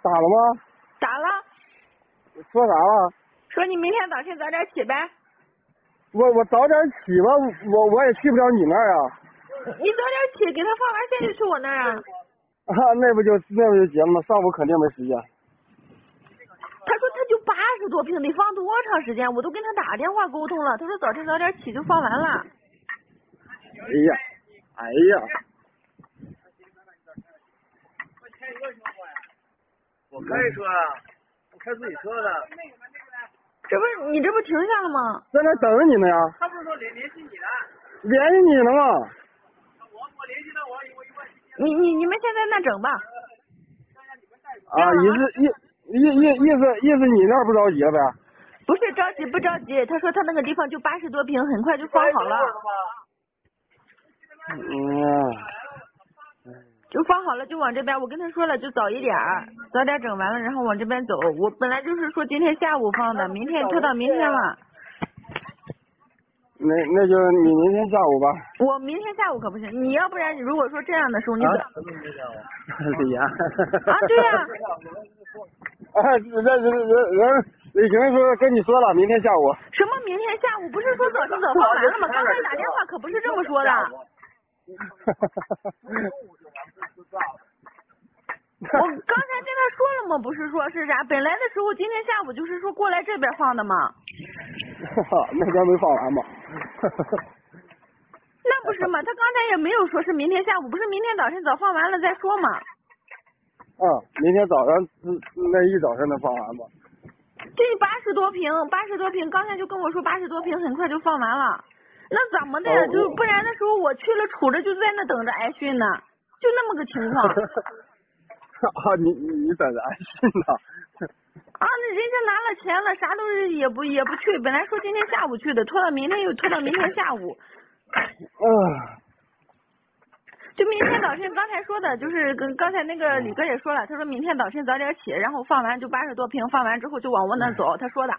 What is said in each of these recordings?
打了吗？ 打了， 说啥了？ 说你明天早晨早点起呗。 我早点起吧，我也去不了你那儿啊。 你早点起，给他放完线就去我那儿啊。 啊，那不就结了吗？上午肯定没时间。 他说他就80多瓶，得放多长时间？我都跟他打电话沟通了，他说早晨早点起就放完了。 哎呀， 我开车啊，我开自己车的。 这不你这不停下了吗？ 在那等着你呢呀。 他不是说联系你的？ 联系你呢吗？ 我联系他，我一问。 你们现在那整吧。 啊，意思你那儿不着急了呗？ 不是着急不着急，他说他那个地方就80多瓶，很快就放好了。就放好了就往这边，我跟他说了就早一点儿，早点整完了然后往这边走。我本来就是说今天下午放的，明天拖到明天了。 那就你明天下午吧。 我明天下午可不行，你要不然如果说这样的时候你李岩。 啊对呀。 人已经说跟你说了，明天下午。 什么明天下午？不是说早晨早放完了吗？刚才打电话可不是这么说的。我刚才跟他说了吗？不是说是啥？本来的时候今天下午就是说过来这边放的嘛。 那边没放完吗？ 那不是嘛？他刚才也没有说是明天下午，不是明天早晨早放完了再说嘛。 明天早上那一早上能放完吗？ 这80多瓶，刚才就跟我说80多瓶很快就放完了。那怎么的？就不然的时候我去了杵着就在那等着挨训呢，就那么个情况。 你等着挨训呢？ 那人家拿了钱了，啥都是也不去，本来说今天下午去的，拖到明天又拖到明天下午。就明天早晨刚才说的，就是跟刚才那个李哥也说了，他说明天早晨早点起，然后放完就80多瓶，放完之后就往我那走，他说的。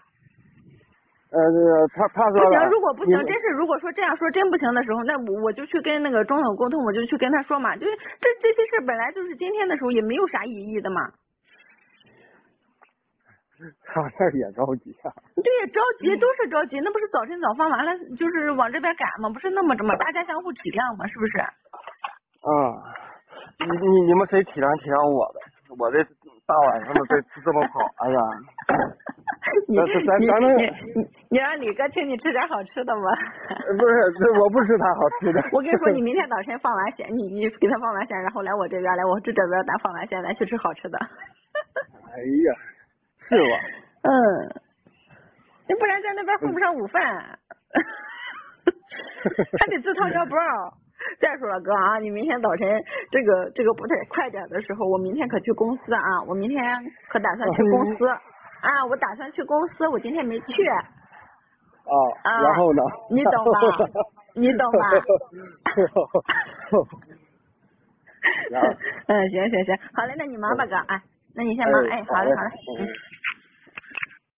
他说不行，如果不行，真是如果说这样说真不行的时候，那我就去跟那个钟总沟通，我就去跟他说嘛，就是这些事本来就是今天的时候也没有啥意义的嘛。 他这也着急啊。 对，着急都是着急，那不是早晨早放完了，就是往这边赶嘛，不是那么着嘛，大家相互体谅嘛，是不是？ 你们谁体谅我呗？我这大晚上的这么跑，哎呀。 你让李哥请你吃点好吃的吧。 不是，我不吃他好吃的。 我跟你说，你明天早晨放完线，你给他放完线，然后来我这边，来我这边咱放完线，咱去吃好吃的。 哎呀，是吧？ 要不然在那边混不上午饭，还得自掏腰包。再说了哥啊，你明天早晨这个不太快点的时候，我明天可去公司啊，我明天可打算去公司。我打算去公司，我今天没去。 然后呢？ 你懂吧？你懂吧？行，好嘞，那你忙吧哥，那你先忙，好嘞。